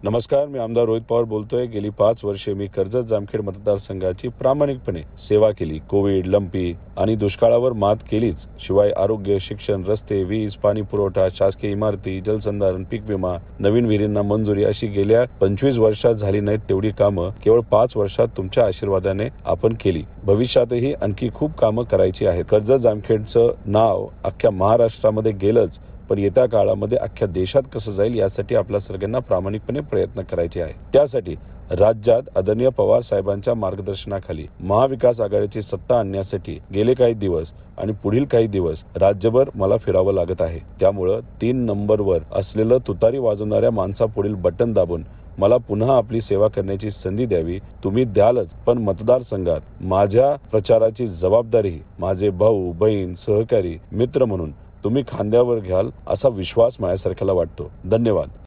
नमस्कार, मी आमदार रोहित पवार बोलतोय. गेली 5 वर्षे मी कर्जत जामखेड मतदारसंघाची प्रामाणिकपणे सेवा केली. कोविड, लंपी आणि दुष्काळावर मात केलीच. शिवाय आरोग्य, शिक्षण, रस्ते, वीज, पाणी पुरवठा, शासकीय इमारती, जलसंधारण, पीक विमा, नवीन विहिरींना मंजुरी अशी गेल्या 25 वर्षात झाली नाहीत तेवढी कामं केवळ 5 वर्षात तुमच्या आशीर्वादाने आपण केली. भविष्यातही आणखी खूप कामं करायची आहेत. कर्जत जामखेडचं नाव अख्ख्या महाराष्ट्रामध्ये गेलंच, पण येत्या काळामध्ये अख्ख्या देशात कसं जाईल यासाठी आपल्या सगळ्यांना प्रामाणिकपणे प्रयत्न करायचे आहे. त्यासाठी राज्यात आदरणीय पवार साहेबांच्या मार्गदर्शनाखाली महाविकास आघाडीची सत्ता आणण्यासाठी गेले काही दिवस आणि पुढील काही दिवस राज्यभर मला फिरावं लागत आहे. त्यामुळं 3 नंबरवर असलेलं तुतारी वाजवणाऱ्या माणसापुढील बटन दाबून मला पुन्हा आपली सेवा करण्याची संधी द्यावी. तुम्ही द्यालच, पण मतदारसंघात माझ्या प्रचाराची जबाबदारी माझे भाऊ, बहीण, सहकारी, मित्र म्हणून तुम्ही खांद्यावर घ्याल असा विश्वास माझ्यासारख्याला वाटतो. धन्यवाद.